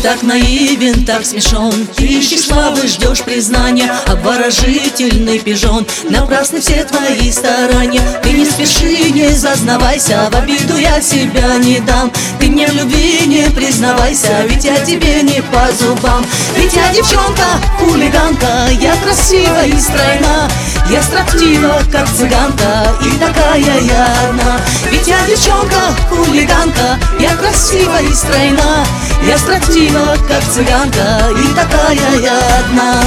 так наивен, так смешон. Ты ищешь славы, ждешь признания, обворожительный пижон. Напрасны все твои старания. Ты не спеши, не зазнавайся, в обиду я себя не дам. Ты мне в любви не признавайся, ведь я тебе не по зубам. Ведь я девчонка, хулиганка, я красива и стройна. Я строптива, как цыганка, и такая я одна. Ведь я девчонка, хулиганка, я красива и стройна. Я строптива, как цыганка, и такая я одна.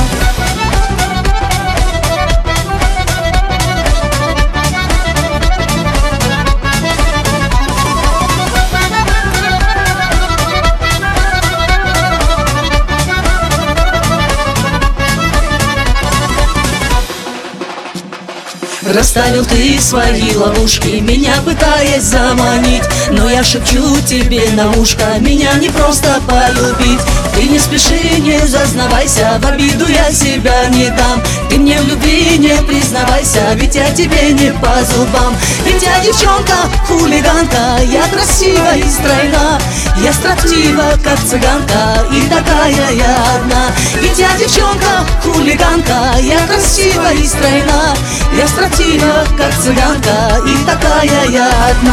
Расставил ты свои ловушки, меня пытаясь заманить. Но я шепчу тебе на ушко, меня не просто полюбить. Ты не спеши, не зазнавайся, в обиду я себя не дам. Ты мне в любви не признавайся, ведь я тебе не по зубам. Ведь я девчонка, хулиганка, я красива и стройна. Я строптива, как цыганка, и такая я одна. Ведь я девчонка, хулиганка, я красива и стройна. Я строптива, как цыганка, и такая я одна.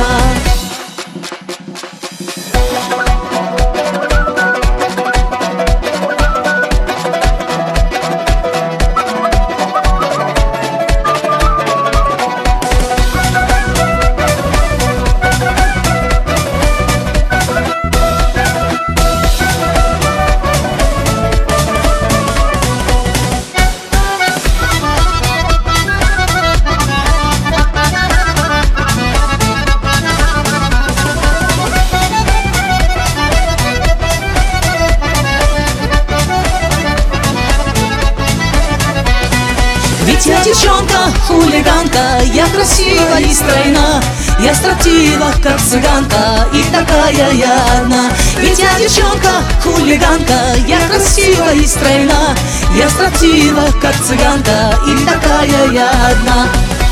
Ведь я девчонка, хулиганка, я красива и стройна. Я строптива, как цыганка, и такая я одна. Ведь я девчонка, хулиганка, я красива и стройна. Я строптива, как цыганка, и такая я одна.